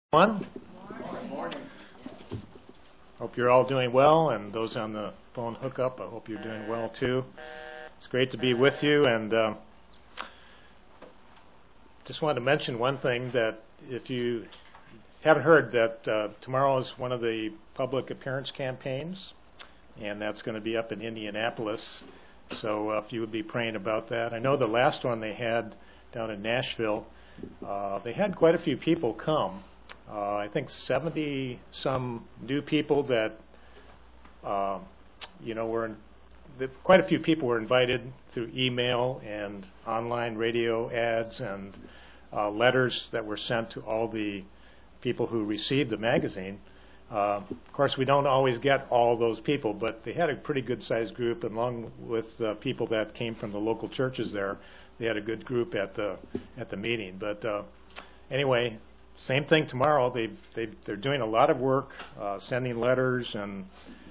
One. Hope you're all doing well, and those on the phone hookup, I hope you're doing well too. It's great to be with you, and just wanted to mention one thing, that if you haven't heard, that tomorrow is one of the public appearance campaigns, and that's going to be up in Indianapolis. So if you would be praying about that. I know the last one they had down in Nashville, they had quite a few people come. I think 70 some new people that, quite a few people were invited through email and online radio ads and letters that were sent to all the people who received the magazine. Of course, we don't always get all those people, but they had a pretty good sized group, and along with people that came from the local churches there, they had a good group at the meeting. But anyway, same thing tomorrow. They're doing a lot of work, sending letters and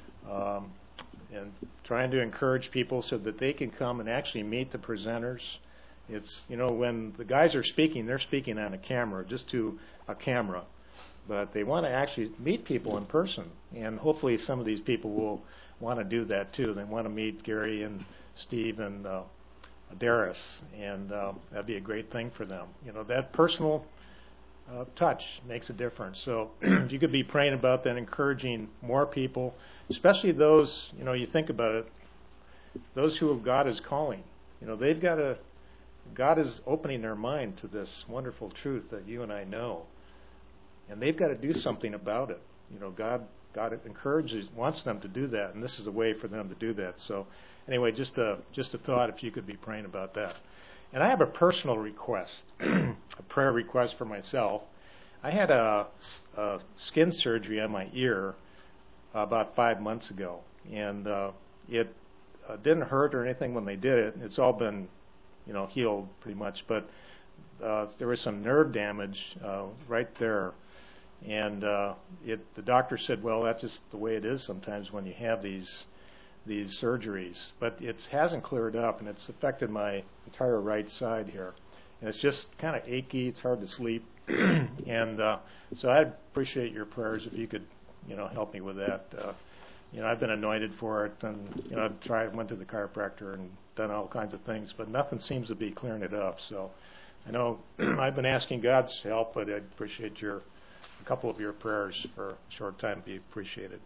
trying to encourage people so that they can come and actually meet the presenters. It's, when the guys are speaking, they're speaking on a camera, just to a camera. But they want to actually meet people in person, and hopefully some of these people will want to do that too. They want to meet Gary and Steve and Darius, and that'd be a great thing for them. That personal touch makes a difference. So if you could be praying about that, encouraging more people, especially those, you think about it, those who God is calling. They've got to, God is opening their mind to this wonderful truth that you and I know. And they've got to do something about it. God encourages, wants them to do that, and this is a way for them to do that. So anyway, just a thought, if you could be praying about that. And I have a personal request, a prayer request for myself. I had a skin surgery on my ear about 5 months ago, and it didn't hurt or anything when they did it. It's all been, healed pretty much, but there was some nerve damage right there. And the doctor said, well, that's just the way it is sometimes when you have these surgeries. But it hasn't cleared up, and it's affected my entire right side here. And it's just kind of achy. It's hard to sleep. And so I'd appreciate your prayers if you could, help me with that. I've been anointed for it, and I've went to the chiropractor and done all kinds of things, but nothing seems to be clearing it up. So I know I've been asking God's help, but I'd appreciate a couple of your prayers for a short time. Be appreciated.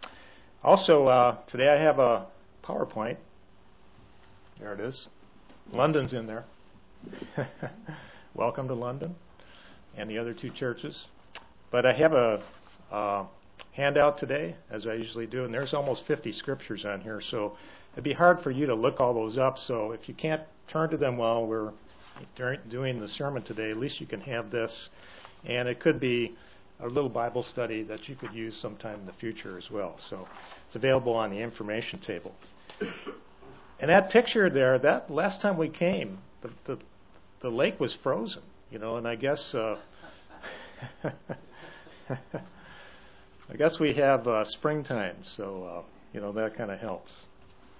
Also, today I have a PowerPoint. There it is. London's in there. Welcome to London and the other two churches. But I have a handout today, as I usually do, and there's almost 50 scriptures on here, so it'd be hard for you to look all those up. So if you can't turn to them while we're doing the sermon today, at least you can have this. And it could be a little Bible study that you could use sometime in the future as well. So it's available on the information table. And that picture there, that last time we came, the lake was frozen, and I guess we have springtime, so that kind of helps.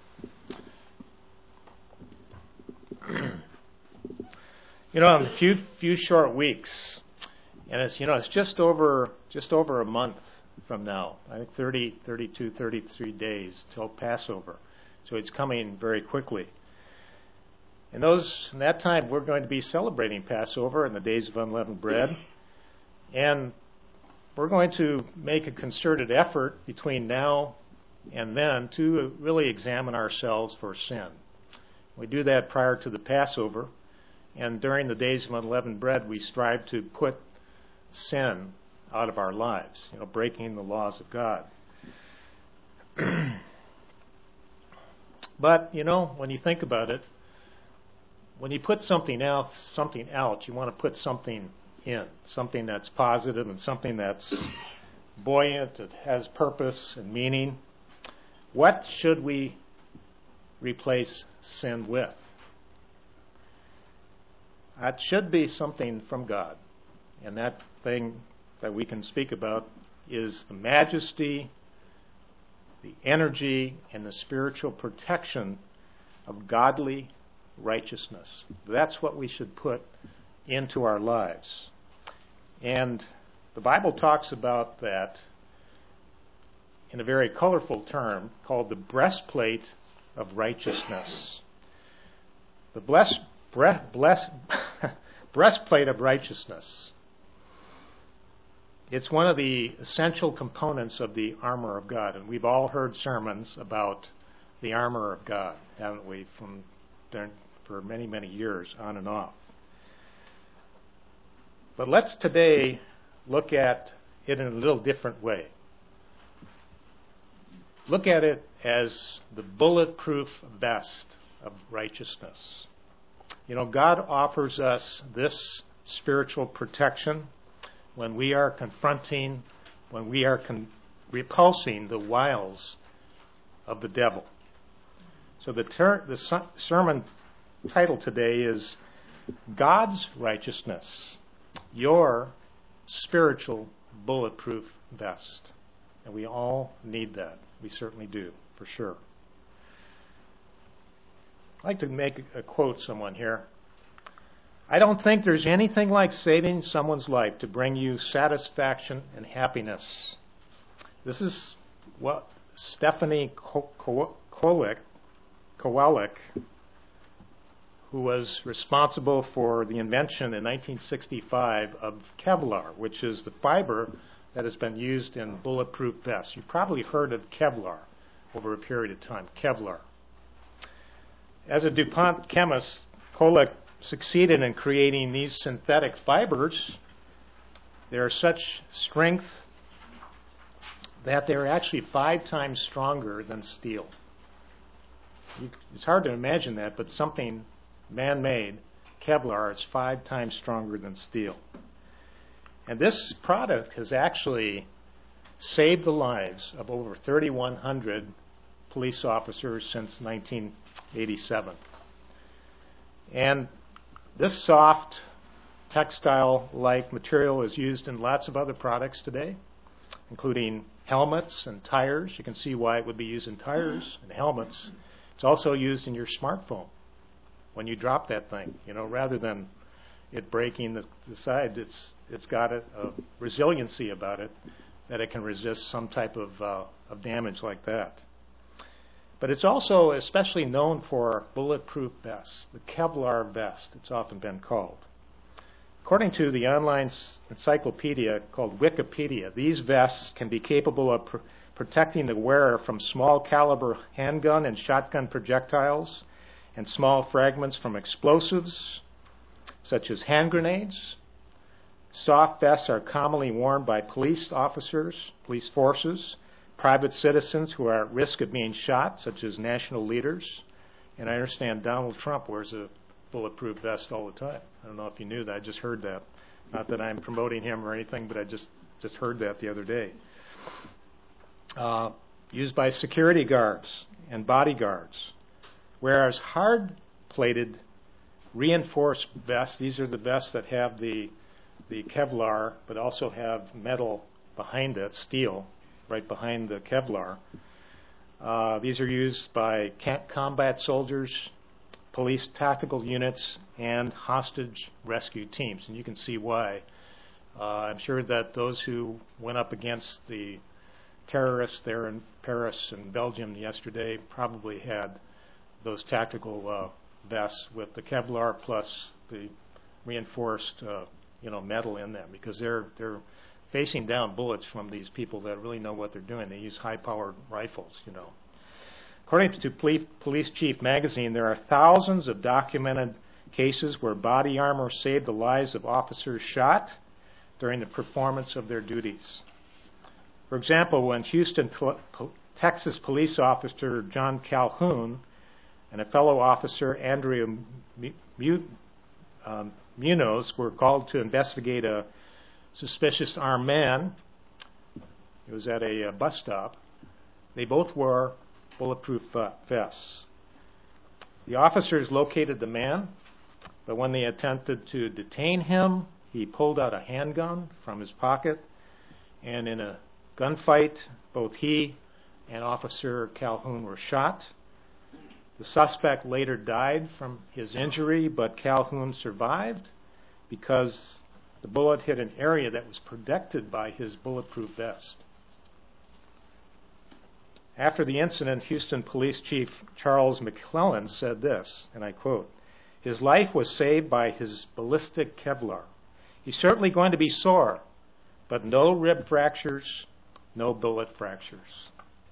In a few short weeks, and it's just over a month from now. I think 32, 33 days till Passover. So it's coming very quickly. In that time, we're going to be celebrating Passover and the days of unleavened bread. And we're going to make a concerted effort between now and then to really examine ourselves for sin. We do that prior to the Passover. And during the days of unleavened bread, we strive to put sin out of our lives, breaking the laws of God. But, when you think about it, when you put something out, you want to put something in, something that's positive and something that's buoyant, that has purpose and meaning. What should we replace sin with? That should be something from God. And that thing that we can speak about is the majesty, the energy, and the spiritual protection of godly righteousness. That's what we should put into our lives. And The Bible talks about that in a very colorful term called the breastplate of righteousness. The breastplate of righteousness. It's one of the essential components of the armor of God. And we've all heard sermons about the armor of God, haven't we, for many, many years, on and off. But let's today look at it in a little different way. Look at it as the bulletproof vest of righteousness. You know, God offers us this spiritual protection when we are confronting, when we are repulsing the wiles of the devil. So the sermon title today is God's Righteousness, Your Spiritual Bulletproof Vest. And we all need that. We certainly do, for sure. I'd like to make a quote someone here. I don't think there's anything like saving someone's life to bring you satisfaction and happiness. This is what Stephanie Kowalik, who was responsible for the invention in 1965 of Kevlar, which is the fiber that has been used in bulletproof vests. You've probably heard of Kevlar over a period of time, Kevlar. As a DuPont chemist, Kowalik succeeded in creating these synthetic fibers. They are such strength that they're actually 5 times stronger than steel. It's hard to imagine that, but something man-made, Kevlar, is 5 times stronger than steel. And this product has actually saved the lives of over 3,100 police officers since 1987. And this soft textile-like material is used in lots of other products today, including helmets and tires. You can see why it would be used in tires and helmets. It's also used in your smartphone. When you drop that thing, you know, rather than it breaking the side, it's got a resiliency about it that it can resist some type of damage like that. But it's also especially known for bulletproof vests, the Kevlar vest, it's often been called. According to the online encyclopedia called Wikipedia, these vests can be capable of protecting the wearer from small caliber handgun and shotgun projectiles and small fragments from explosives, such as hand grenades. Soft vests are commonly worn by police officers, police forces, private citizens who are at risk of being shot, such as national leaders. And I understand Donald Trump wears a bulletproof vest all the time. I don't know if you knew that. I just heard that. Not that I'm promoting him or anything, but I just heard that the other day. Used by security guards and bodyguards. Whereas hard-plated reinforced vests, these are the vests that have the Kevlar, but also have metal behind it, steel, right behind the Kevlar. These are used by combat soldiers, police tactical units, and hostage rescue teams. And you can see why. I'm sure that those who went up against the terrorists there in Paris and Belgium yesterday probably had those tactical vests with the Kevlar plus the reinforced metal in them, because they're facing down bullets from these people that really know what they're doing. They use high-powered rifles, you know. According to Police Chief magazine, there are thousands of documented cases where body armor saved the lives of officers shot during the performance of their duties. For example, when Houston, Texas police officer John Calhoun and a fellow officer, Andrea Munoz, were called to investigate a suspicious armed man. It was at a bus stop. They both wore bulletproof vests. The officers located the man, but when they attempted to detain him, he pulled out a handgun from his pocket, and in a gunfight, both he and Officer Calhoun were shot. The suspect later died from his injury, but Calhoun survived because the bullet hit an area that was protected by his bulletproof vest. After the incident, Houston Police Chief Charles McClellan said this, and I quote, "His life was saved by his ballistic Kevlar. He's certainly going to be sore, but no rib fractures, no bullet fractures."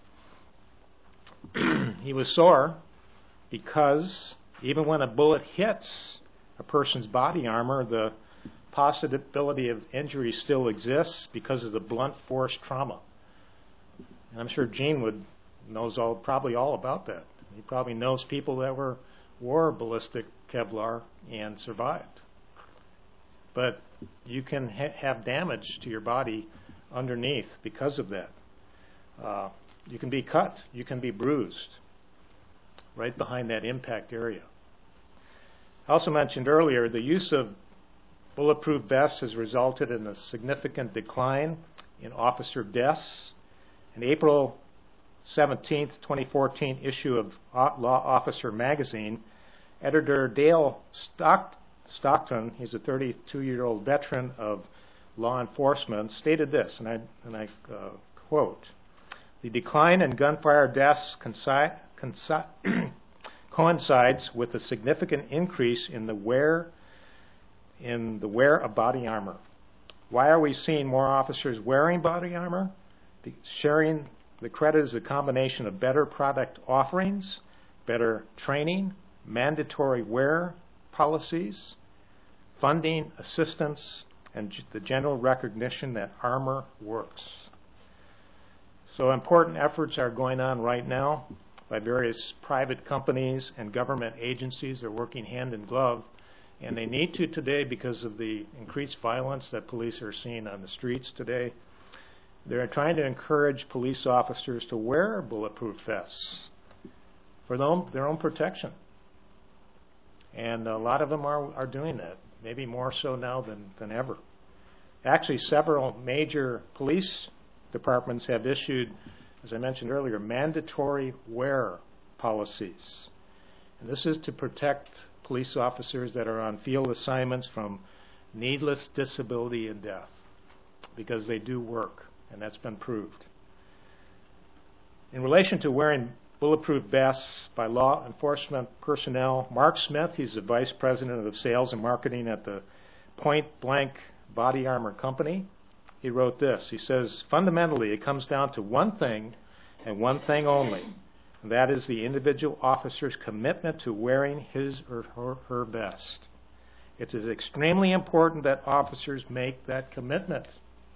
He was sore because even when a bullet hits a person's body armor, the possibility of injury still exists because of the blunt force trauma. And I'm sure Gene knows probably all about that. He probably knows people that wore ballistic Kevlar and survived. But you can have damage to your body underneath because of that. You can be cut, you can be bruised right behind that impact area. I also mentioned earlier the use of bulletproof vests has resulted in a significant decline in officer deaths. In April 17th, 2014 issue of Law Officer magazine, editor Dale Stockton, he's a 32-year-old veteran of law enforcement, stated this, and I quote, "The decline in gunfire deaths coincides with a significant increase in the wear of body armor. Why are we seeing more officers wearing body armor? Sharing the credit is a combination of better product offerings, better training, mandatory wear policies, funding, assistance, and the general recognition that armor works." So important efforts are going on right now by various private companies and government agencies. They're working hand in glove, and they need to today because of the increased violence that police are seeing on the streets today. They're trying to encourage police officers to wear bulletproof vests for their own protection. And a lot of them are doing that, maybe more so now than ever. Actually, several major police departments have issued, as I mentioned earlier, mandatory wear policies. And this is to protect police officers that are on field assignments from needless disability and death, because they do work, and that's been proved. In relation to wearing bulletproof vests by law enforcement personnel, Mark Smith, he's the vice president of sales and marketing at the Point Blank Body Armor Company. He wrote this. He says, "Fundamentally, it comes down to one thing and one thing only, and that is the individual officer's commitment to wearing his or her vest. It is extremely important that officers make that commitment."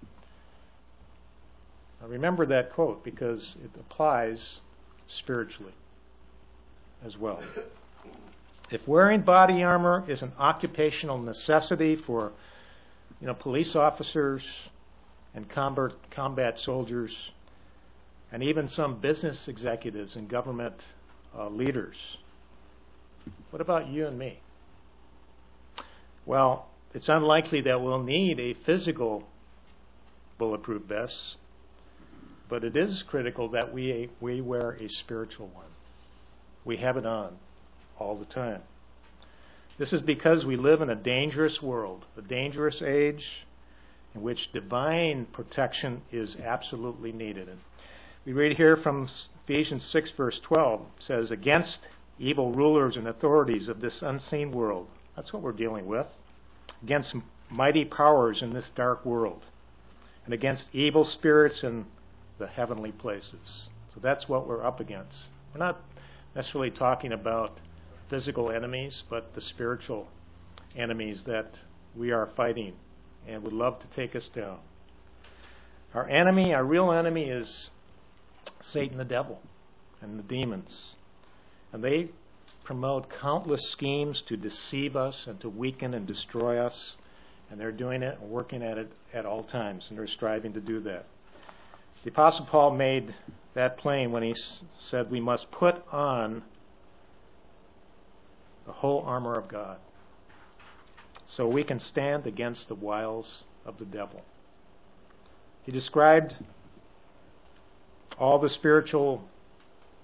Now remember that quote, because it applies spiritually as well. If wearing body armor is an occupational necessity for police officers and combat soldiers, and even some business executives and government leaders, what about you and me? Well, it's unlikely that we'll need a physical bulletproof vest, but it is critical that we wear a spiritual one. We have it on all the time. This is because we live in a dangerous world, a dangerous age in which divine protection is absolutely needed. And we read here from Ephesians 6, verse 12, it says, "Against evil rulers and authorities of this unseen world." That's what we're dealing with. "Against mighty powers in this dark world, and against evil spirits in the heavenly places." So that's what we're up against. We're not necessarily talking about physical enemies, but the spiritual enemies that we are fighting and would love to take us down. Our enemy, our real enemy, is Satan the devil and the demons. And they promote countless schemes to deceive us and to weaken and destroy us. And they're doing it and working at it at all times, and they're striving to do that. The Apostle Paul made that plain when he said we must put on the whole armor of God so we can stand against the wiles of the devil. He described all the spiritual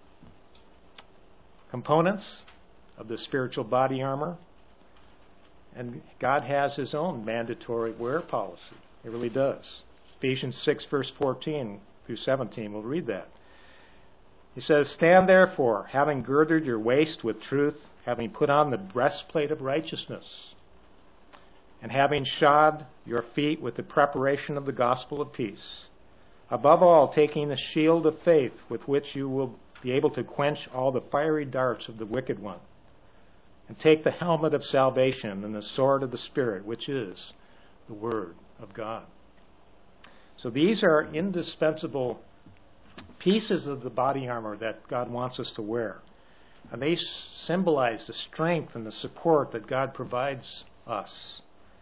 components of the spiritual body armor. And God has his own mandatory wear policy. He really does. Ephesians 6, verse 14 through 17, we'll read that. He says, "Stand therefore, having girded your waist with truth, having put on the breastplate of righteousness, and having shod your feet with the preparation of the gospel of peace. Above all, taking the shield of faith, with which you will be able to quench all the fiery darts of the wicked one. And take the helmet of salvation and the sword of the Spirit, which is the Word of God." So these are indispensable pieces of the body armor that God wants us to wear. And they symbolize the strength and the support that God provides us.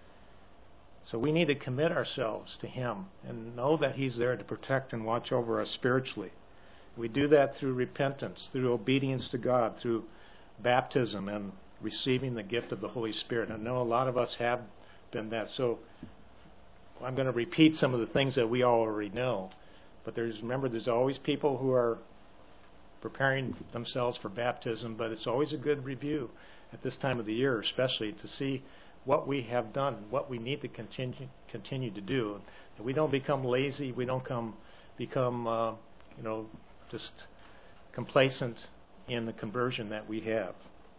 So we need to commit ourselves to him and know that he's there to protect and watch over us spiritually. We do that through repentance, through obedience to God, through baptism and receiving the gift of the Holy Spirit. I know a lot of us have been that. So I'm going to repeat some of the things that we already know. But remember, there's always people who are preparing themselves for baptism, but it's always a good review at this time of the year, especially to see what we have done, what we need to continue to do. And we don't become lazy. We don't become just complacent in the conversion that we have.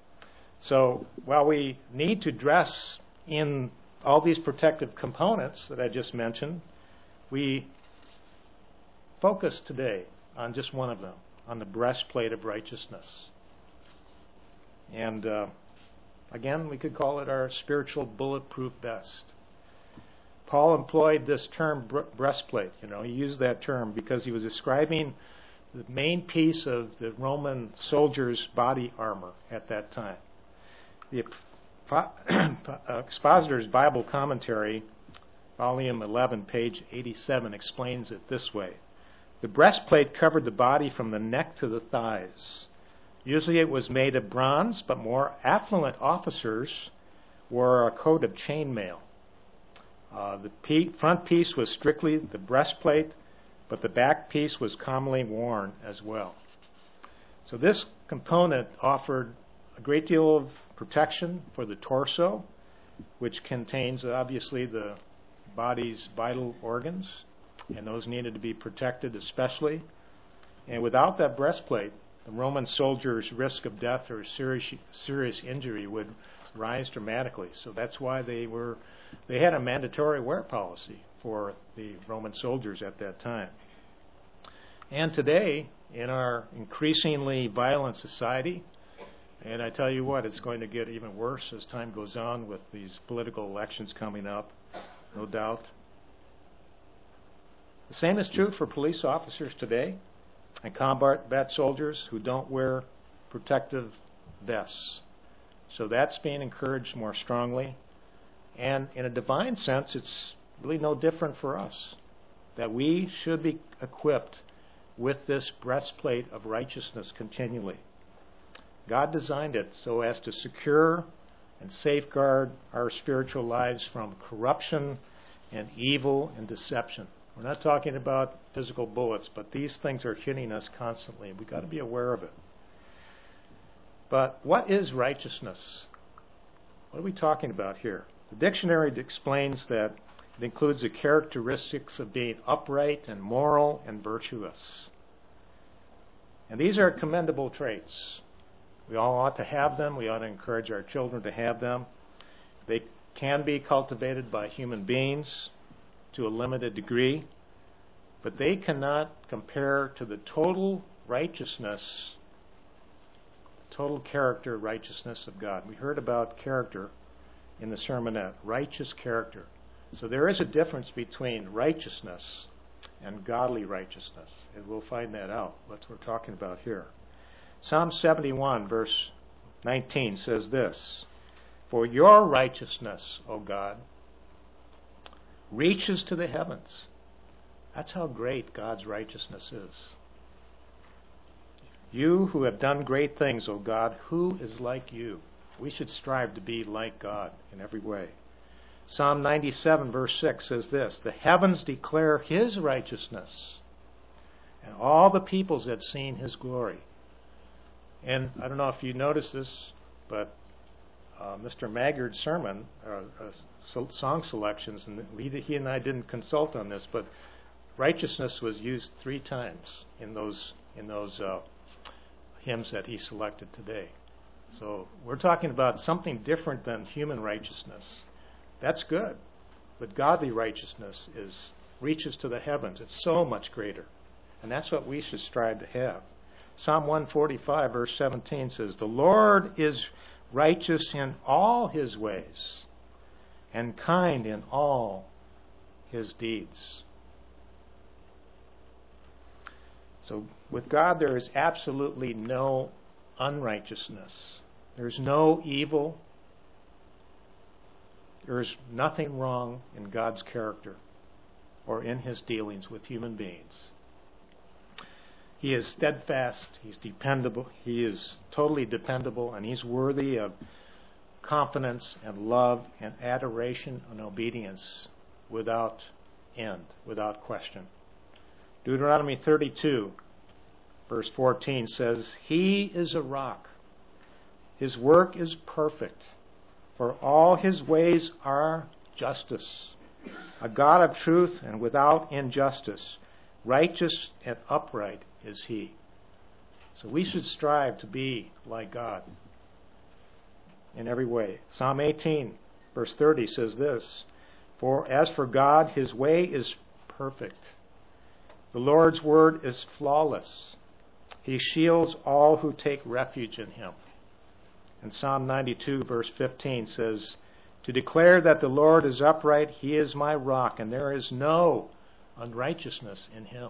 So while we need to dress in all these protective components that I just mentioned, we focus today on just one of them, on the breastplate of righteousness. And again, we could call it our spiritual bulletproof vest. Paul employed this term breastplate. He used that term because he was describing the main piece of the Roman soldier's body armor at that time. The Expositor's Bible Commentary, volume 11, page 87, explains it this way. The breastplate covered the body from the neck to the thighs. Usually it was made of bronze, but more affluent officers wore a coat of chainmail. The front piece was strictly the breastplate, but the back piece was commonly worn as well. So this component offered a great deal of protection for the torso, which contains obviously the body's vital organs, and those needed to be protected especially. And without that breastplate, the Roman soldiers' risk of death or serious injury would rise dramatically. So that's why they had a mandatory wear policy for the Roman soldiers at that time. And today, in our increasingly violent society, and I tell you what, it's going to get even worse as time goes on with these political elections coming up, no doubt. The same is true for police officers today and combat soldiers who don't wear protective vests. So that's being encouraged more strongly. And in a divine sense, it's really no different for us, that we should be equipped with this breastplate of righteousness continually. God designed it so as to secure and safeguard our spiritual lives from corruption and evil and deception. We're not talking about physical bullets, but these things are hitting us constantly. We've got to be aware of it. But what is righteousness? What are we talking about here? The dictionary explains that it includes the characteristics of being upright and moral and virtuous. And these are commendable traits. We all ought to have them. We ought to encourage our children to have them. They can be cultivated by human beings to a limited degree, but they cannot compare to the total righteousness, total character righteousness of God. We heard about character in the sermonette, righteous character. So there is a difference between righteousness and godly righteousness, and we'll find that out. That's what we're talking about here. Psalm 71, verse 19 says this, "For your righteousness, O God, reaches to the heavens." That's how great God's righteousness is. You who have done great things, O God, who is like you? We should strive to be like God in every way. Psalm 97, verse 6 says this, "The heavens declare his righteousness, and all the peoples have seen his glory." And I don't know if you noticed this, but Mr. Maggard's sermon, song selections, and he and I didn't consult on this, but righteousness was used 3 times in those hymns that he selected today. So we're talking about something different than human righteousness. That's good, but godly righteousness reaches to the heavens. It's so much greater, and that's what we should strive to have. Psalm 145, verse 17 says, "The Lord is righteous in all his ways, and kind in all his deeds." So with God, there is absolutely no unrighteousness. There's no evil. There's nothing wrong in God's character or in his dealings with human beings. He is steadfast, he's dependable, he is totally dependable, and he's worthy of confidence and love and adoration and obedience without end, without question. Deuteronomy 32, verse 14 says, "He is a rock. His work is perfect, for all his ways are justice. A God of truth and without injustice. Righteous and upright is he." So we should strive to be like God in every way. Psalm 18, verse 30 says this, "For as for God, his way is perfect. The Lord's word is flawless. He shields all who take refuge in him." And Psalm 92, verse 15 says, "To declare that the Lord is upright, he is my rock, and there is no unrighteousness in him."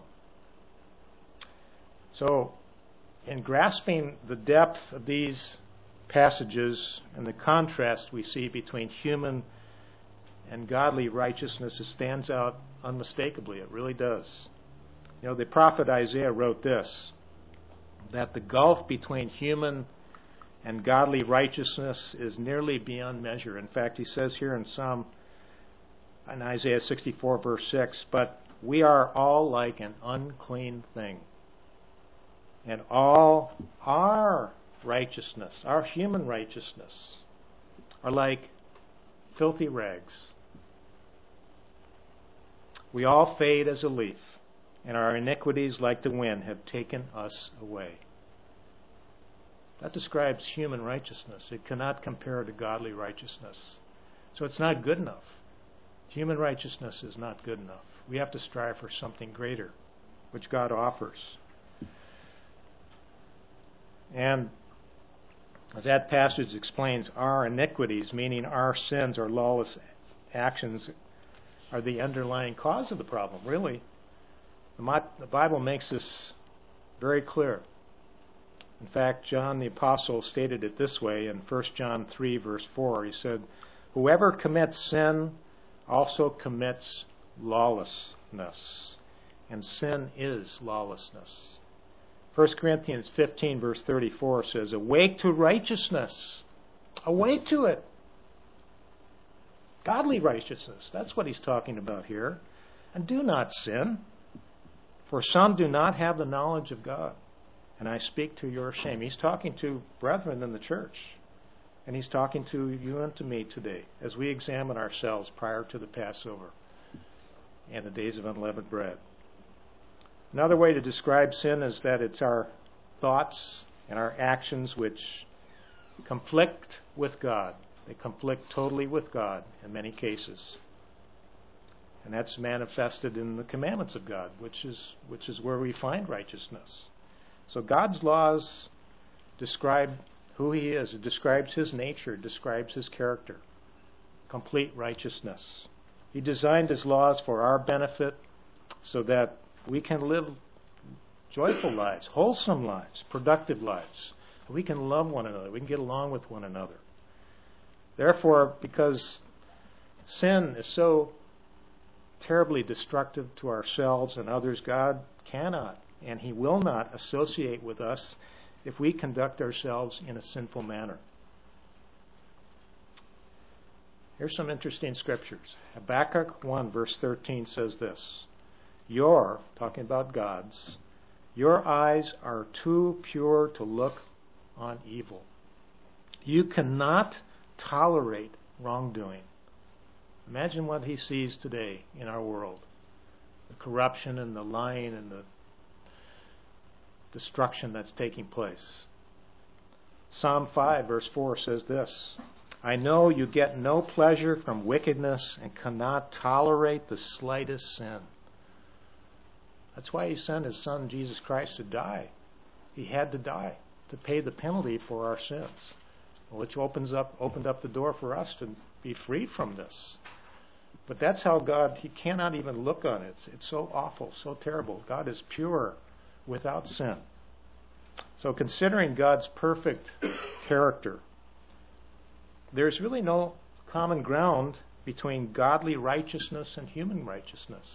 So, in grasping the depth of these passages and the contrast we see between human and godly righteousness, it stands out unmistakably. It really does. You know, the prophet Isaiah wrote this, that the gulf between human and godly righteousness is nearly beyond measure. In fact, he says here in Isaiah 64, verse 6, "But we are all like an unclean thing, and all our righteousness, our human righteousness, are like filthy rags. We all fade as a leaf, and our iniquities, like the wind, have taken us away." That describes human righteousness. It cannot compare to godly righteousness. So it's not good enough. Human righteousness is not good enough. We have to strive for something greater, which God offers. And as that passage explains, our iniquities, meaning our sins or lawless actions, are the underlying cause of the problem, really. The Bible makes this very clear. In fact, John the Apostle stated it this way in 1 John 3, verse 4. He said, "Whoever commits sin also commits lawlessness, and sin is lawlessness." 1 Corinthians 15, verse 34 says, "Awake to righteousness." Awake to it. Godly righteousness. That's what he's talking about here. "And do not sin, for some do not have the knowledge of God. And I speak to your shame." He's talking to brethren in the church. And he's talking to you and to me today as we examine ourselves prior to the Passover and the days of unleavened bread. Another way to describe sin is that it's our thoughts and our actions which conflict with God. They conflict totally with God in many cases. And that's manifested in the commandments of God, which is where we find righteousness. So God's laws describe who he is. It describes his nature. It describes his character. Complete righteousness. He designed his laws for our benefit so that we can live joyful lives, wholesome lives, productive lives. We can love one another. We can get along with one another. Therefore, because sin is so terribly destructive to ourselves and others, God cannot and he will not associate with us if we conduct ourselves in a sinful manner. Here's some interesting scriptures. Habakkuk 1 verse 13 says this, talking about God's, "Your eyes are too pure to look on evil. You cannot tolerate wrongdoing. Imagine what he sees today in our world. The corruption and the lying and the destruction that's taking place. Psalm 5 verse 4 says this, I know you get no pleasure from wickedness and cannot tolerate the slightest sin. That's why he sent his son Jesus Christ to die. He had to die to pay the penalty for our sins, which opened up the door for us to be free from this. But that's how God, he cannot even look on it. It's so awful, so terrible. God is pure, without sin. So considering God's perfect character, there's really no common ground between godly righteousness and human righteousness.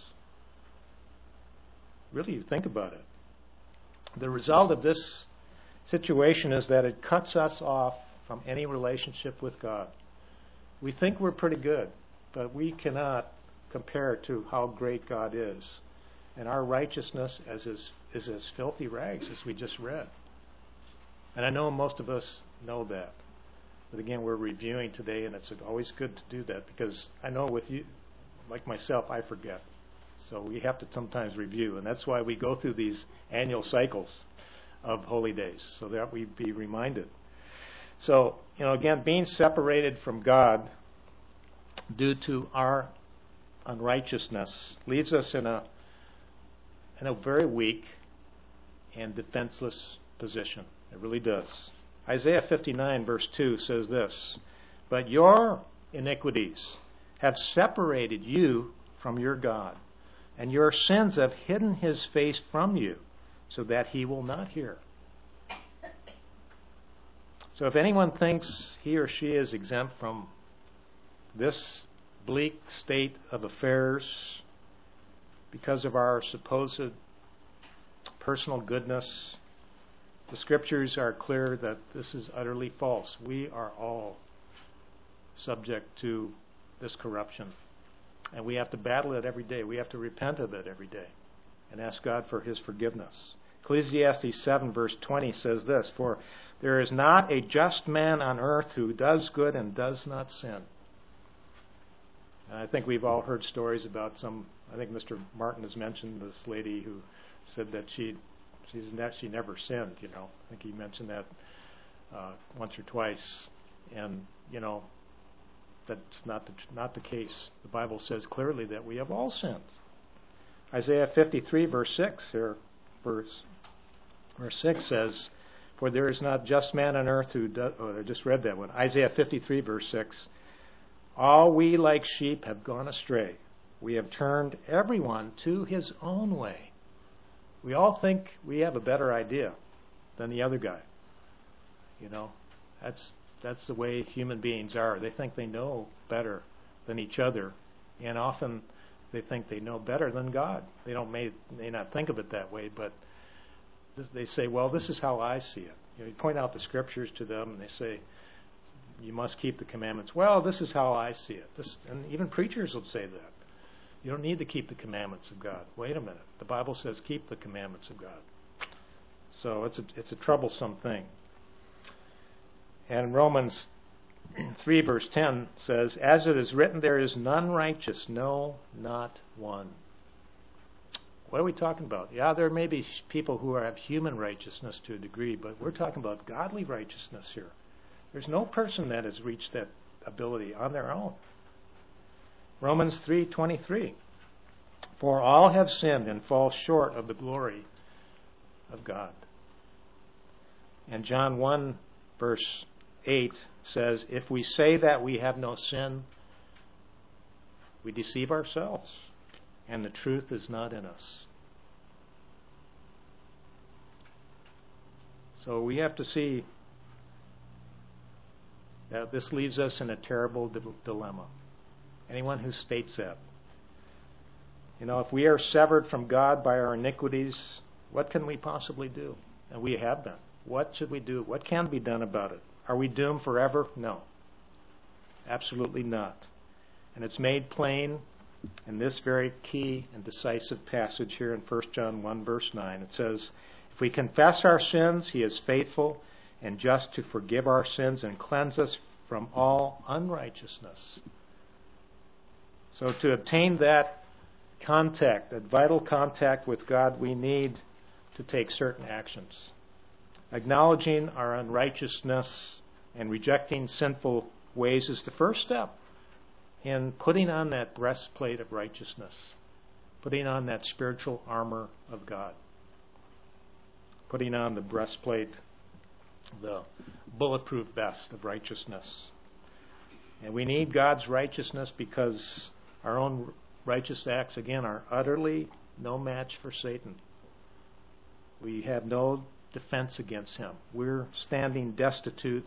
Really, you think about it. The result of this situation is that it cuts us off from any relationship with God. We think we're pretty good, but we cannot compare to how great God is. And our righteousness is as filthy rags as we just read. And I know most of us know that. But again, we're reviewing today, and it's always good to do that because I know with you, like myself, I forget. So we have to sometimes review, and that's why we go through these annual cycles of holy days, so that we be reminded. So, again, being separated from God due to our unrighteousness leaves us in a very weak and defenseless position. It really does. Isaiah 59 verse 2 says this, but your iniquities have separated you from your God, and your sins have hidden his face from you, so that he will not hear. So if anyone thinks he or she is exempt from this bleak state of affairs because of our supposed personal goodness, the scriptures are clear that this is utterly false. We are all subject to this corruption. And we have to battle it every day. We have to repent of it every day and ask God for his forgiveness. Ecclesiastes 7 verse 20 says this, for there is not a just man on earth who does good and does not sin. And I think we've all heard stories about I think Mr. Martin has mentioned this lady who said that she never sinned, I think he mentioned that once or twice. And, that's not the case. The Bible says clearly that we have all sinned. Isaiah 53 verse 6 verse 6 says, for there is not just man on earth who does, I just read that one. Isaiah 53 verse 6, all we like sheep have gone astray. We have turned everyone to his own way. We all think we have a better idea than the other guy. That's the way human beings are. They think they know better than each other, and often they think they know better than God. They may not think of it that way, but they say, well, this is how I see it. You point out the scriptures to them, and they say, you must keep the commandments. Well, this is how I see it. And even preachers will say that. You don't need to keep the commandments of God. Wait a minute. The Bible says keep the commandments of God. So it's a troublesome thing. And Romans 3 verse 10 says, as it is written, there is none righteous, no, not one. What are we talking about? Yeah, there may be people who have human righteousness to a degree, but we're talking about godly righteousness here. There's no person that has reached that ability on their own. Romans 3:23, for all have sinned and fall short of the glory of God. And John 1 verse 8 says, if we say that we have no sin, we deceive ourselves, and the truth is not in us. So we have to see that this leaves us in a terrible dilemma. Anyone who states that. If we are severed from God by our iniquities, what can we possibly do? And we have been. What should we do? What can be done about it? Are we doomed forever? No. Absolutely not. And it's made plain in this very key and decisive passage here in 1 John 1 verse 9. It says, if we confess our sins, he is faithful and just to forgive our sins and cleanse us from all unrighteousness. So to obtain that contact, that vital contact with God, we need to take certain actions. Acknowledging our unrighteousness and rejecting sinful ways is the first step in putting on that breastplate of righteousness, putting on that spiritual armor of God, putting on the breastplate, the bulletproof vest of righteousness. And we need God's righteousness because our own righteous acts, again, are utterly no match for Satan. We have no defense against him. We're standing destitute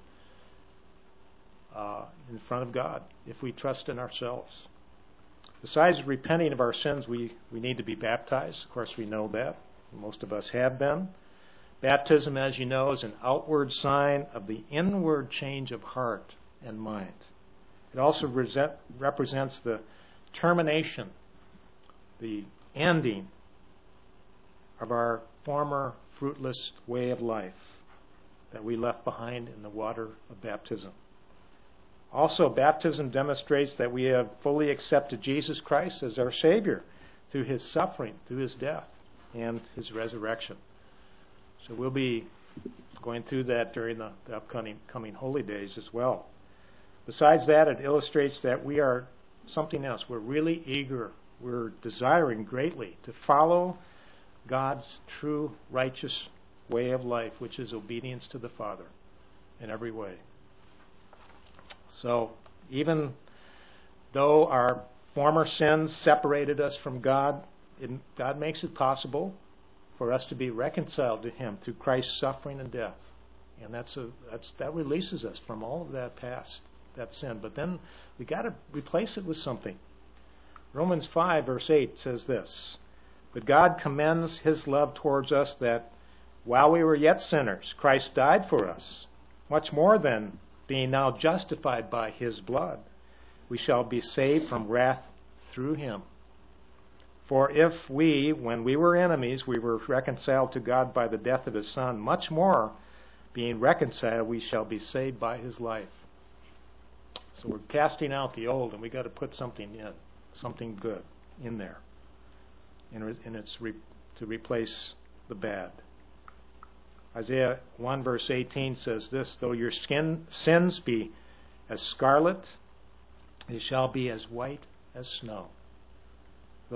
in front of God if we trust in ourselves. Besides repenting of our sins, we need to be baptized. Of course, we know that. Most of us have been. Baptism, as you know, is an outward sign of the inward change of heart and mind. It also represents the termination, the ending of our former fruitless way of life that we left behind in the water of baptism. Also, baptism demonstrates that we have fully accepted Jesus Christ as our Savior through his suffering, through his death, and his resurrection. So we'll be going through that during the upcoming holy days as well. Besides that, it illustrates that we are something else. We're really eager. We're desiring greatly to follow God's true righteous way of life, which is obedience to the Father in every way. So even though our former sins separated us from God, God makes it possible for us to be reconciled to him through Christ's suffering and death. And that releases us from all of that past, that sin. But then we got to replace it with something. Romans 5 verse 8 says this, "But God commends his love towards us that while we were yet sinners, Christ died for us. Much more than being now justified by his blood, we shall be saved from wrath through him. For if we, when we were enemies, we were reconciled to God by the death of his Son, much more, being reconciled, we shall be saved by his life." So we're casting out the old, and we got to put something in, something good in there, and it's to replace the bad. Isaiah 1 verse 18 says this, "Though your sins be as scarlet, they shall be as white as snow. Though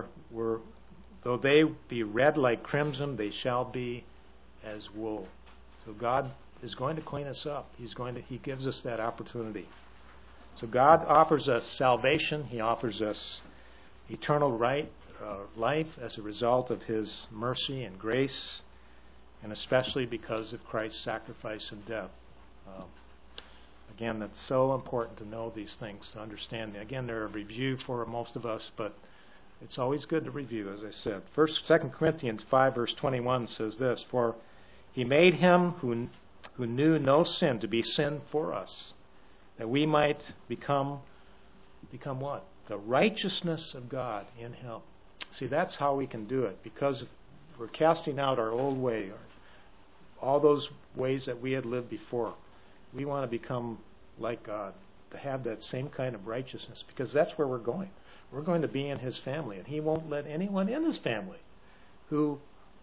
they be red like crimson, they shall be as wool." So God is going to clean us up. He gives us that opportunity. So God offers us salvation. He offers us eternal life as a result of his mercy and grace, and especially because of Christ's sacrifice and death. Again, that's so important to know these things, to understand. Again, they're a review for most of us, but it's always good to review, as I said. 2 Corinthians 5 verse 21 says this, "For he made him who knew no sin to be sin for us, that we might become what? The righteousness of God in him." See, that's how we can do it, because we're casting out our old way, all those ways that we had lived before. We want to become like God, to have that same kind of righteousness, because that's where we're going. We're going to be in his family, and he won't let anyone in his family who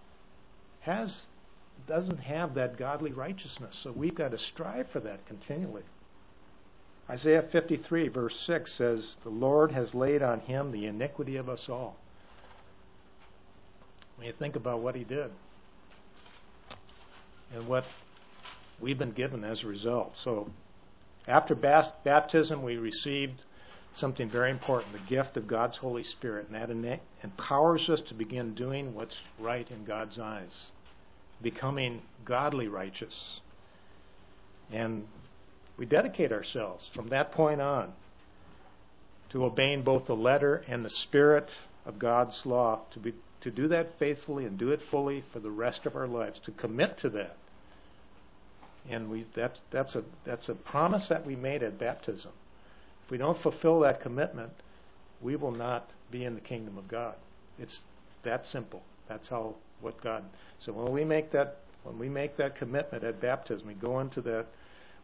doesn't have that godly righteousness. So we've got to strive for that continually. Isaiah 53 verse 6 says, "The Lord has laid on him the iniquity of us all." When you think about what he did and what we've been given as a result. So after baptism, we received something very important, the gift of God's Holy Spirit, and that empowers us to begin doing what's right in God's eyes, becoming godly righteous. And we dedicate ourselves from that point on to obeying both the letter and the spirit of God's law, to do that faithfully and do it fully for the rest of our lives, to commit to that. And that's a promise that we made at baptism. If we don't fulfill that commitment, we will not be in the kingdom of God. It's that simple. That's what God. So when we make that commitment at baptism, we go into that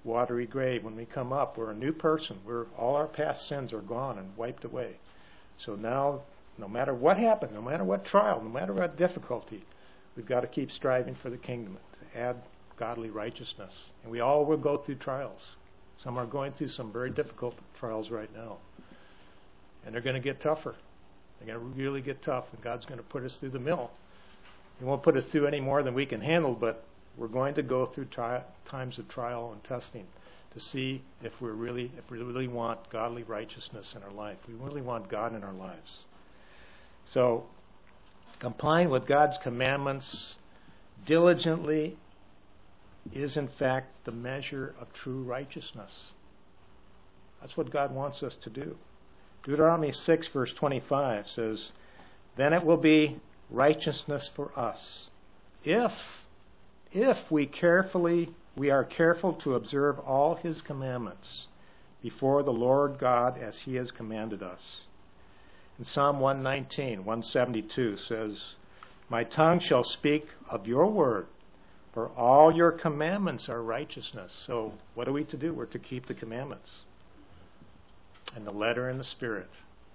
watery grave. When we come up, we're a new person. All our past sins are gone and wiped away. So now, no matter what happened, no matter what trial, no matter what difficulty, we've got to keep striving for the kingdom, to add godly righteousness. And we all will go through trials. Some are going through some very difficult trials right now. And they're going to get tougher. They're going to really get tough, and God's going to put us through the mill. He won't put us through any more than we can handle, but we're going to go through times of trial and testing to see if we really want godly righteousness in our life. We really want God in our lives. So, complying with God's commandments diligently is in fact the measure of true righteousness. That's what God wants us to do. Deuteronomy 6 verse 25 says, "Then it will be righteousness for us if we are careful to observe all his commandments before the Lord God as he has commanded us." In Psalm 119:172 says, "My tongue shall speak of your word, for all your commandments are righteousness." So what are we to do? We're to keep the commandments, and the letter and the spirit.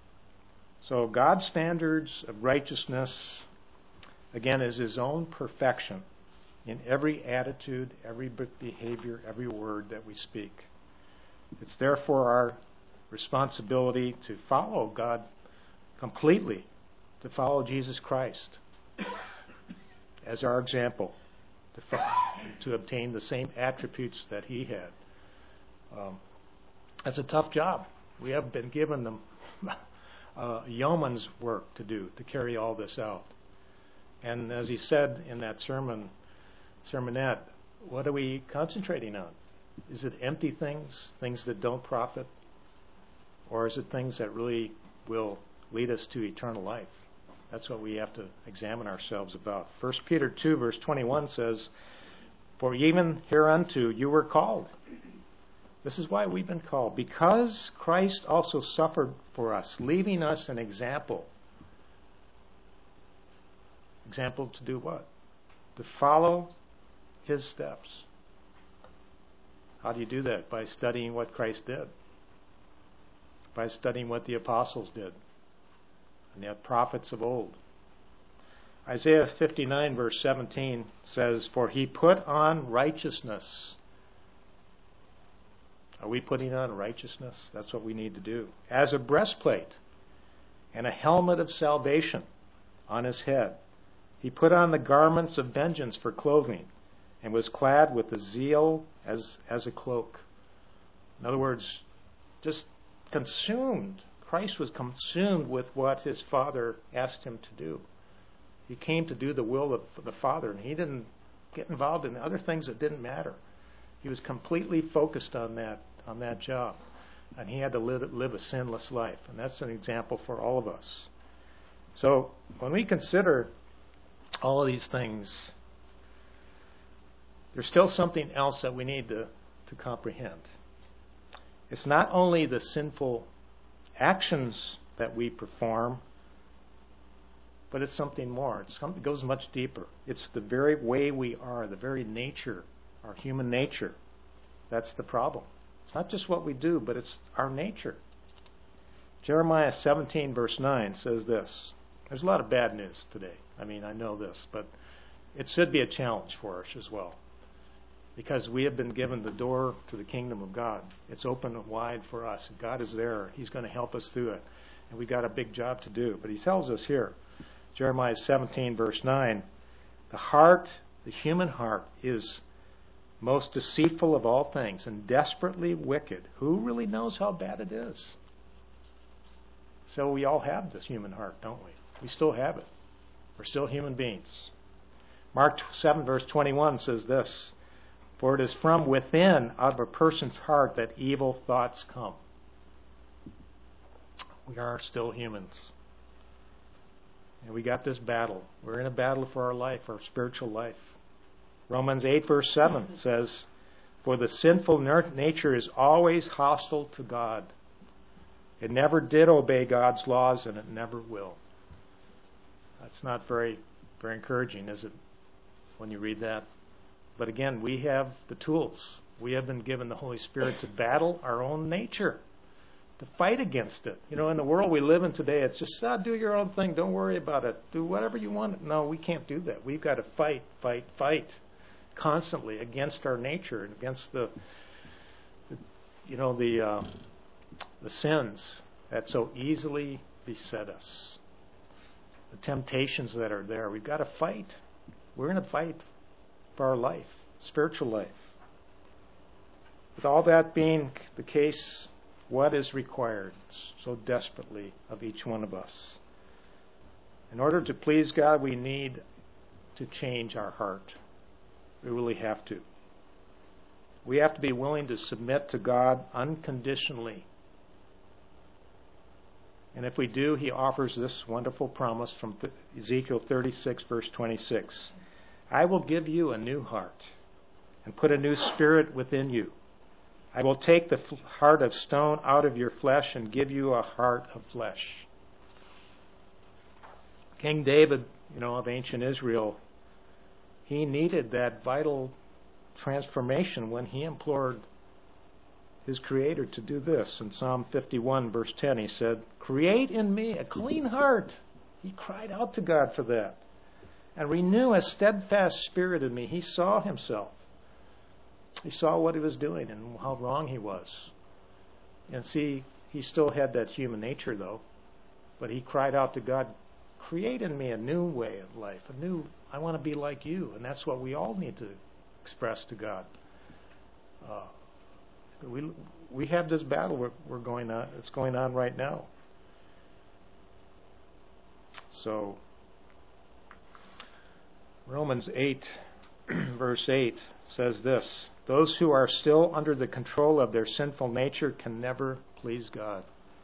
So God's standards of righteousness, again, is his own perfection in every attitude, every behavior, every word that we speak. It's therefore our responsibility to follow God completely, to follow Jesus Christ as our example, to obtain the same attributes that he had. That's a tough job. We have been given them yeoman's work to do, to carry all this out. And as he said in that sermonette, what are we concentrating on? Is it empty things that don't profit? Or is it things that really will lead us to eternal life? That's what we have to examine ourselves about. 1 Peter 2 verse 21 says, "For even hereunto you were called." This is why we've been called. "Because Christ also suffered for us, leaving us an example." Example to do what? To follow his steps. How do you do that? By studying what Christ did. By studying what the apostles did. And the prophets of old. Isaiah 59 verse 17 says, "For he put on righteousness." Are we putting on righteousness? That's what we need to do. "As a breastplate and a helmet of salvation on his head. He put on the garments of vengeance for clothing and was clad with the zeal as a cloak." In other words, just consumed. Christ was consumed with what his Father asked him to do. He came to do the will of the Father, and he didn't get involved in other things that didn't matter. He was completely focused on that job, and he had to live a sinless life, and that's an example for all of us. So when we consider all of these things, there's still something else that we need to comprehend. It's not only the sinful actions that we perform, but it's something more. It goes much deeper. It's the very way we are, the very nature, our human nature. That's the problem. It's not just what we do, but it's our nature. Jeremiah 17 verse 9 says this. There's a lot of bad news today. I know this, but it should be a challenge for us as well. Because we have been given the door to the kingdom of God. It's open wide for us. God is there. He's going to help us through it. And we've got a big job to do. But he tells us here, Jeremiah 17 verse 9, the human heart is most deceitful of all things and desperately wicked. Who really knows how bad it is? So we all have this human heart, don't we? We still have it. We're still human beings. Mark 7 verse 21 says this, "For it is from within, out of a person's heart, that evil thoughts come." We are still humans. And we got this battle. We're in a battle for our life, our spiritual life. Romans 8 verse 7 says, "For the sinful nature is always hostile to God. It never did obey God's laws, and it never will." That's not very, very encouraging, is it, when you read that? But again, we have the tools. We have been given the Holy Spirit to battle our own nature, to fight against it. You know, in the world we live in today, it's just, do your own thing. Don't worry about it. Do whatever you want. No, we can't do that. We've got to fight constantly against our nature and against the sins that so easily beset us, the temptations that are there. We've got to fight. We're in a fight for our life, spiritual life. With all that being the case, what is required so desperately of each one of us? In order to please God, we need to change our heart. We really have to. We have to be willing to submit to God unconditionally. And if we do, He offers this wonderful promise from Ezekiel 36, verse 26. I will give you a new heart and put a new spirit within you. I will take the heart of stone out of your flesh and give you a heart of flesh. King David, of ancient Israel, he needed that vital transformation when he implored his Creator to do this. In Psalm 51, verse 10, he said, create in me a clean heart. He cried out to God for that. And renew a steadfast spirit in me. He saw himself. He saw what he was doing and how wrong he was. And see, he still had that human nature, though. But he cried out to God, create in me a new way of life. I want to be like you. And that's what we all need to express to God. We have this battle we're going on. It's going on right now. So, Romans 8, verse 8 says this: those who are still under the control of their sinful nature can never please God.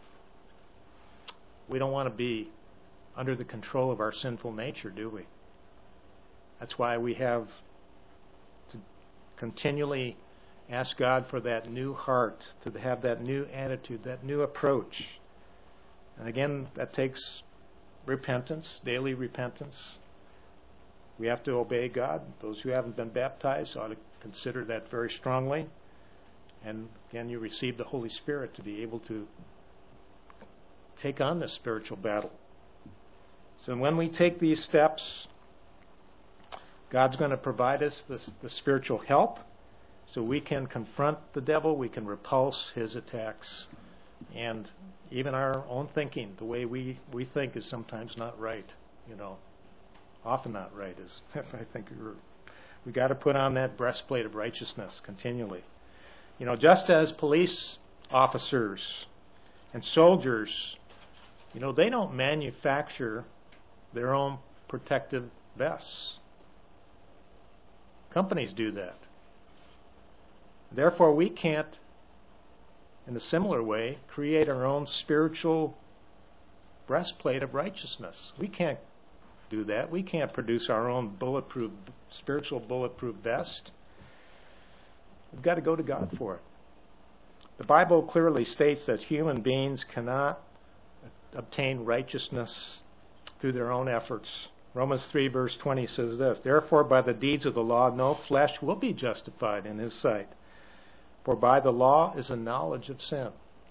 We don't want to be under the control of our sinful nature, do we? That's why we have to continually ask God for that new heart, to have that new attitude, that new approach. And again, that takes repentance, daily repentance. We have to obey God. Those who haven't been baptized ought to consider that very strongly. And again, you receive the Holy Spirit to be able to take on this spiritual battle. So when we take these steps, God's going to provide us the spiritual help so we can confront the devil, we can repulse his attacks. And even our own thinking, the way we think is sometimes not right, often not right. I think we got to put on that breastplate of righteousness continually. Just as police officers and soldiers, they don't manufacture their own protective vests. Companies do that. Therefore, we can't, in a similar way, create our own spiritual breastplate of righteousness. We can't do that. We can't produce our own spiritual bulletproof vest. We've got to go to God for it. The Bible clearly states that human beings cannot obtain righteousness through their own efforts. Romans 3 verse 20 says this: therefore by the deeds of the law no flesh will be justified in his sight, for by the law is a knowledge of sin.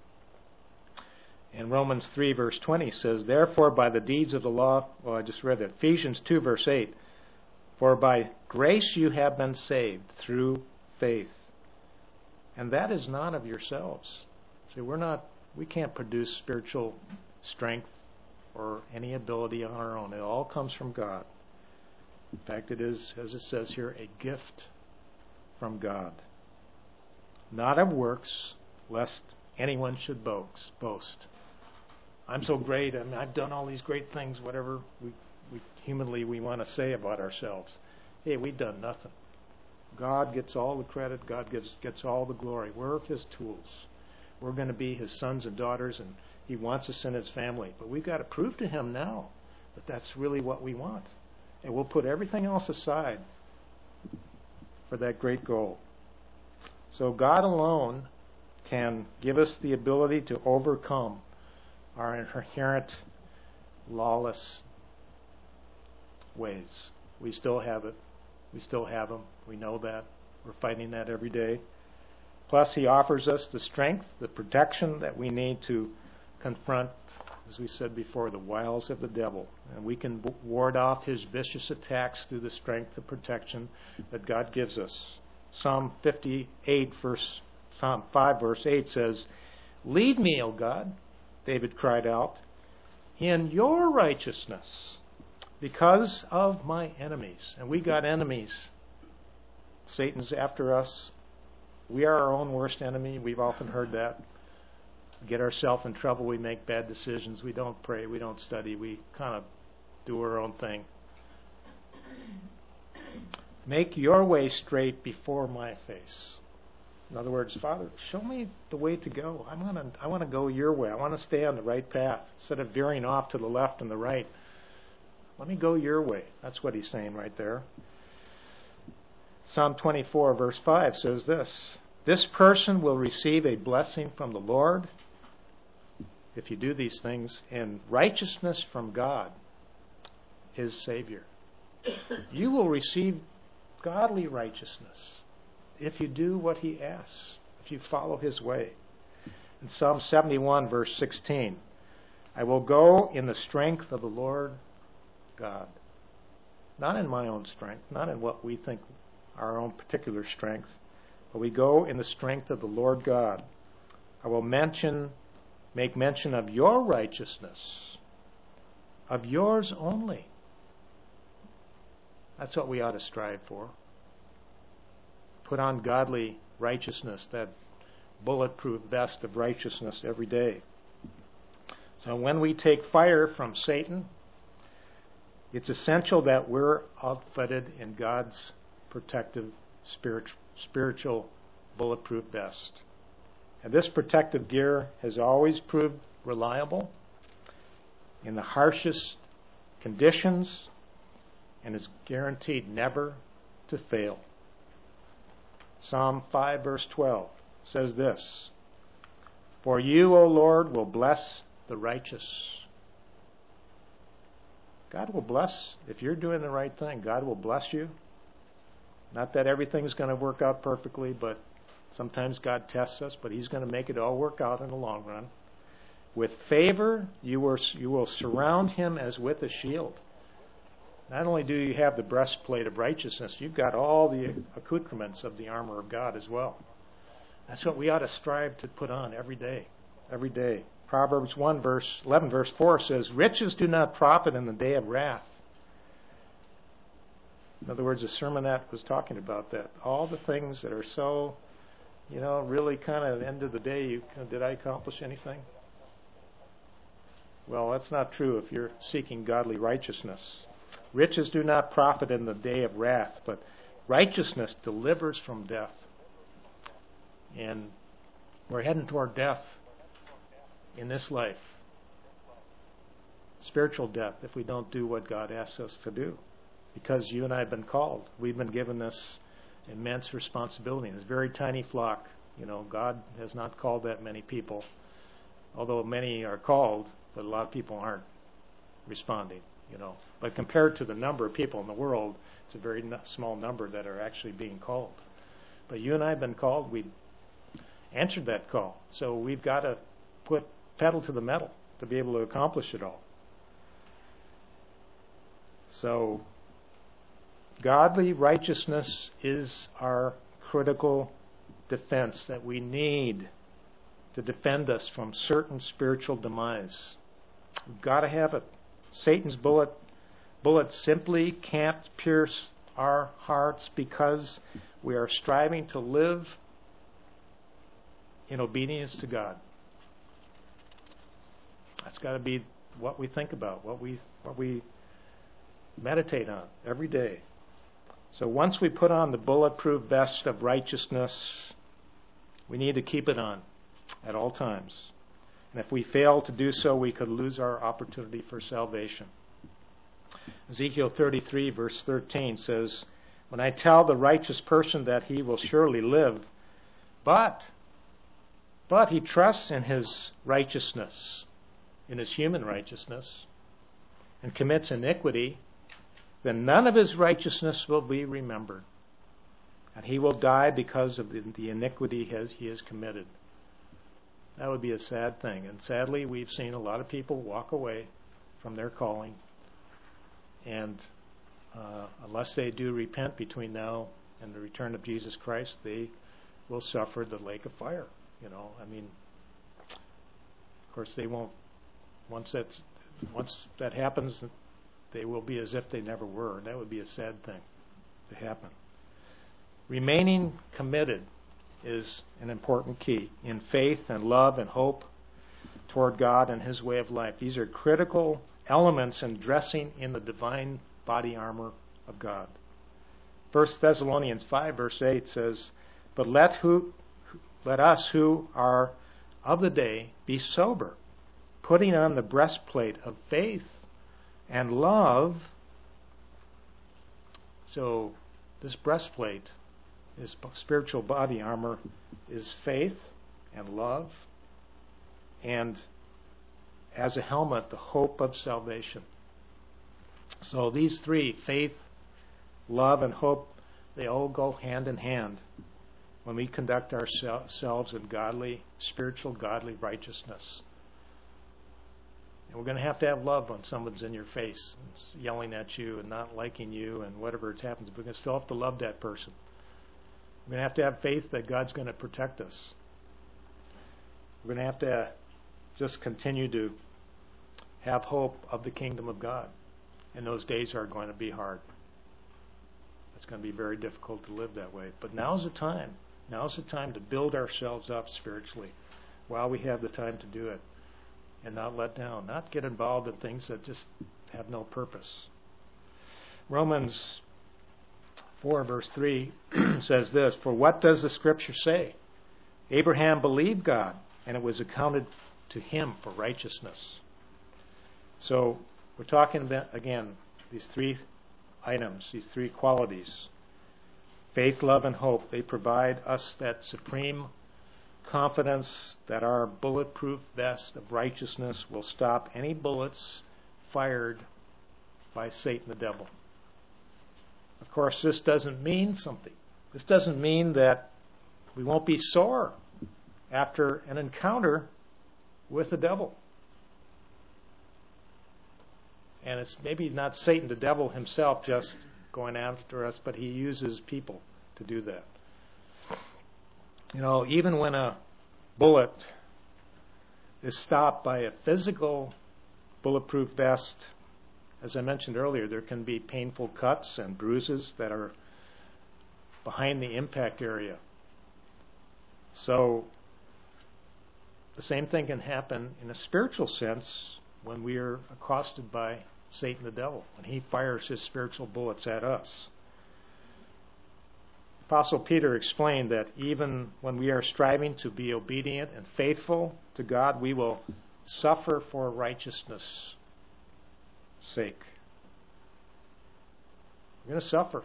And Romans 3 verse 20 says, therefore by the deeds of the law, I just read that. Ephesians 2 verse 8, for by grace you have been saved through faith. And that is not of yourselves. See, we can't produce spiritual strength or any ability on our own. It all comes from God. In fact, it is, as it says here, a gift from God. Not of works, lest anyone should boast. I'm so great, I've done all these great things, whatever we humanly we want to say about ourselves. Hey, we've done nothing. God gets all the credit. God gets all the glory. We're His tools. We're going to be His sons and daughters, and He wants us in His family. But we've got to prove to Him now that that's really what we want. And we'll put everything else aside for that great goal. So God alone can give us the ability to overcome our inherent lawless ways. We still have it. We still have them. We know that. We're fighting that every day. Plus, he offers us the strength, the protection that we need to confront, as we said before, the wiles of the devil. And we can ward off his vicious attacks through the strength of protection that God gives us. Psalm 5, verse 8 says, "Lead me, O God," David cried out, "in your righteousness because of my enemies." And we got enemies. Satan's after us. We are our own worst enemy. We've often heard that. We get ourselves in trouble. We make bad decisions. We don't pray. We don't study. We kind of do our own thing. Make your way straight before my face. In other words, Father, show me the way to go. I want to go your way. I want to stay on the right path instead of veering off to the left and the right. Let me go your way. That's what he's saying right there. Psalm 24, verse 5 says this, "This person will receive a blessing from the Lord if you do these things, and righteousness from God, his Savior." You will receive godly righteousness if you do what he asks, if you follow his way. In Psalm 71, verse 16, "I will go in the strength of the Lord God." Not in my own strength, not in what we think our own particular strength, but we go in the strength of the Lord God. "I will make mention of your righteousness, of yours only." That's what we ought to strive for. Put on godly righteousness, that bulletproof vest of righteousness every day. So when we take fire from Satan, it's essential that we're outfitted in God's protective spiritual bulletproof vest. And this protective gear has always proved reliable in the harshest conditions and is guaranteed never to fail. Psalm 5, verse 12 says this, "For you, O Lord, will bless the righteous." God will bless. If you're doing the right thing, God will bless you. Not that everything's going to work out perfectly, but sometimes God tests us, but he's going to make it all work out in the long run. "With favor, you will surround him as with a shield." Not only do you have the breastplate of righteousness, you've got all the accoutrements of the armor of God as well. That's what we ought to strive to put on every day. Every day. Proverbs 11, verse 4 says, "Riches do not profit in the day of wrath." In other words, the sermonette was talking about that. All the things that are so, really kind of at the end of the day, did I accomplish anything? Well, that's not true if you're seeking godly righteousness. Riches do not profit in the day of wrath, but righteousness delivers from death. And we're heading toward death in this life. Spiritual death if we don't do what God asks us to do. Because you and I have been called. We've been given this immense responsibility. This very tiny flock. God has not called that many people. Although many are called, but a lot of people aren't responding. But compared to the number of people in the world, it's a very small number that are actually being called. But you and I have been called. We answered that call. So we've got to put pedal to the metal to be able to accomplish it all. So godly righteousness is our critical defense that we need to defend us from certain spiritual demise. We've got to have it. Satan's bullet simply can't pierce our hearts because we are striving to live in obedience to God. That's got to be what we think about, what we meditate on every day. So once we put on the bulletproof vest of righteousness, we need to keep it on at all times. And if we fail to do so, we could lose our opportunity for salvation. Ezekiel 33, verse 13 says, "When I tell the righteous person that he will surely live, but he trusts in his righteousness, in his human righteousness, and commits iniquity, then none of his righteousness will be remembered, and he will die because of the iniquity he has committed. That would be a sad thing. And sadly, we've seen a lot of people walk away from their calling, and unless they do repent between now and the return of Jesus Christ, they will suffer the lake of fire. Of course, they won't. Once that happens, they will be as if they never were. That would be a sad thing to happen. Remaining committed is an important key in faith and love and hope toward God and His way of life. These are critical elements in dressing in the divine body armor of God. 1 Thessalonians 5 verse 8 says, "But let us who are of the day be sober, putting on the breastplate of faith and love." So this breastplate, this spiritual body armor, is faith and love, and as a helmet, the hope of salvation. So these three, faith, love, and hope, they all go hand in hand when we conduct ourselves in spiritual, godly righteousness. And we're going to have love when someone's in your face, yelling at you and not liking you and whatever happens. We're going to still have to love that person. We're going to have faith that God's going to protect us. We're going to have just continue to have hope of the kingdom of God. And those days are going to be hard. It's going to be very difficult to live that way. But now's the time. Now's the time to build ourselves up spiritually while we have the time to do it, and not let down, not get involved in things that just have no purpose. Romans 4 verse 3 says this, "For what does the Scripture say? Abraham believed God, and it was accounted to him for righteousness." So we're talking about, again, these three items, these three qualities. Faith, love, and hope. They provide us that supreme confidence that our bulletproof vest of righteousness will stop any bullets fired by Satan the devil. Of course, this doesn't mean something. This doesn't mean that we won't be sore after an encounter with the devil. And it's maybe not Satan, the devil himself, just going after us, but he uses people to do that. Even when a bullet is stopped by a physical bulletproof vest, as I mentioned earlier, there can be painful cuts and bruises that are behind the impact area. So the same thing can happen in a spiritual sense when we are accosted by Satan the devil, when he fires his spiritual bullets at us. Apostle Peter explained that even when we are striving to be obedient and faithful to God, we will suffer for righteousness' sake. We're going to suffer.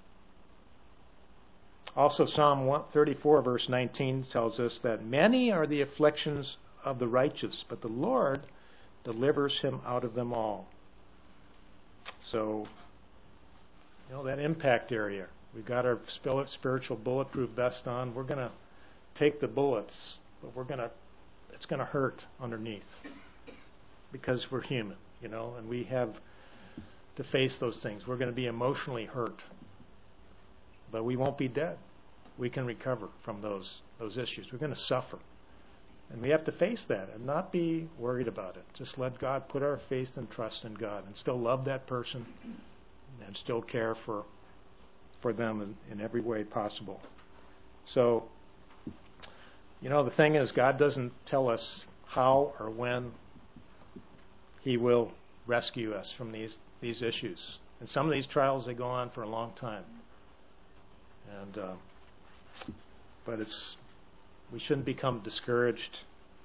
Also, Psalm 134 verse 19 tells us that many are the afflictions of the righteous, but the Lord delivers him out of them all. So, that impact area. We've got our spiritual bulletproof vest on. We're going to take the bullets, but it's going to hurt underneath because we're human, and we have to face those things. We're going to be emotionally hurt, but we won't be dead. We can recover from those issues. We're going to suffer. And we have to face that and not be worried about it. Just let God put our faith and trust in God and still love that person and still care for them in every way possible. So, the thing is, God doesn't tell us how or when He will rescue us from these issues. And some of these trials, they go on for a long time. But we shouldn't become discouraged.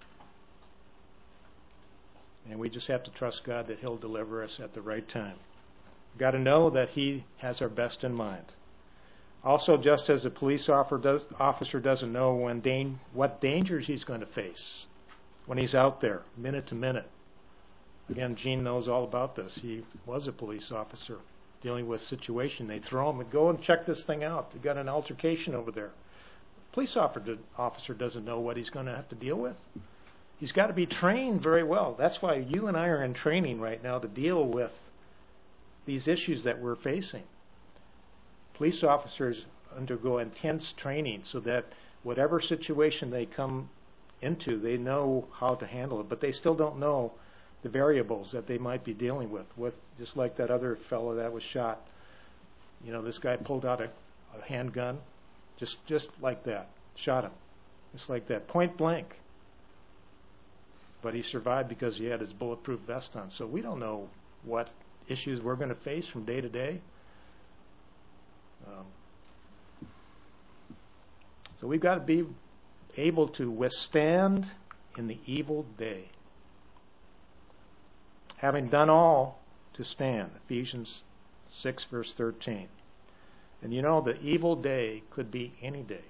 And we just have to trust God that He'll deliver us at the right time. We've got to know that He has our best in mind. Also, just as a police officer doesn't know what dangers he's going to face when he's out there, minute to minute. Again, Gene knows all about this. He was a police officer. dealing with a situation. They throw them and go and check this thing out. They've got an altercation over there. Police officer doesn't know what he's going to have to deal with. He's got to be trained very well. That's why you and I are in training right now to deal with these issues that we're facing. Police officers undergo intense training so that whatever situation they come into, they know how to handle it, but they still don't know the variables that they might be dealing with just like that other fellow that was shot. You know, this guy pulled out a handgun, just like that, shot him, just like that, point blank. But he survived because he had his bulletproof vest on. So we don't know what issues we're going to face from day to day. So we've got to be able to withstand in the evil day. Having done all to stand, Ephesians 6 verse 13. And you know, the evil day could be any day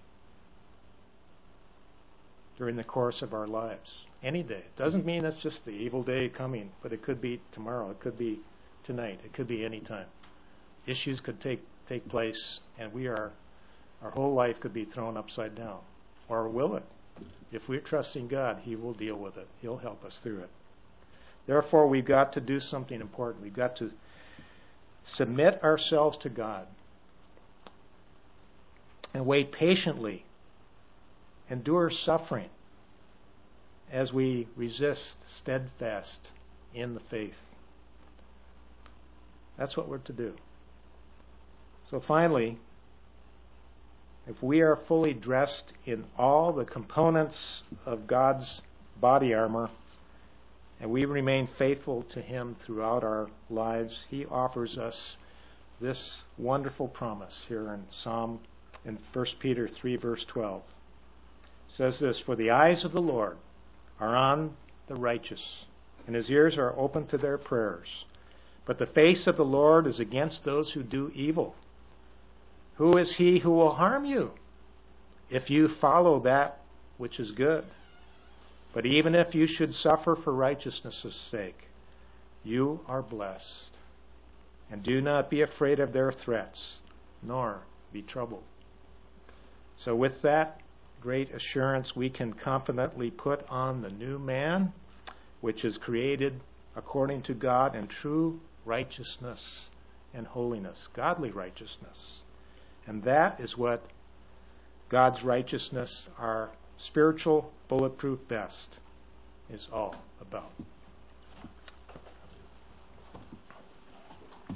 during the course of our lives. Any day. It doesn't mean that's just the evil day coming, but it could be tomorrow, it could be tonight, it could be any time. Issues could take place, and our whole life could be thrown upside down. Or will it? If we're trusting God, He will deal with it. He'll help us through it. Therefore, we've got to do something important. We've got to submit ourselves to God and wait patiently, endure suffering as we resist steadfast in the faith. That's what we're to do. So finally, if we are fully dressed in all the components of God's body armor, and we remain faithful to Him throughout our lives, He offers us this wonderful promise here in 1 Peter 3 verse 12. It says this, "For the eyes of the Lord are on the righteous, and His ears are open to their prayers. But the face of the Lord is against those who do evil. Who is he who will harm you if you follow that which is good? But even if you should suffer for righteousness' sake, you are blessed. And do not be afraid of their threats, nor be troubled." So with that great assurance, we can confidently put on the new man, which is created according to God in true righteousness and holiness, godly righteousness. And that is what God's righteousness, our spiritual bulletproof vest, is all about.